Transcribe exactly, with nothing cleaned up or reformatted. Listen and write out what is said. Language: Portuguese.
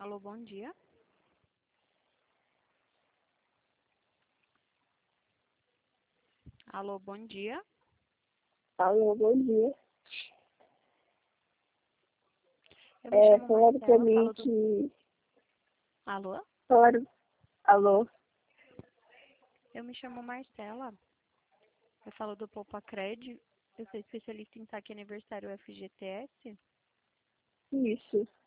Alô, bom dia. Alô, bom dia. Alô, bom dia. Eu me É, chamo falaram pra Marcela, mim falo do... que... Alô? Falaram... Alô? Eu me chamo Marcela, eu falo do Poupacred. Eu sou especialista em saque aniversário F G T S. Isso.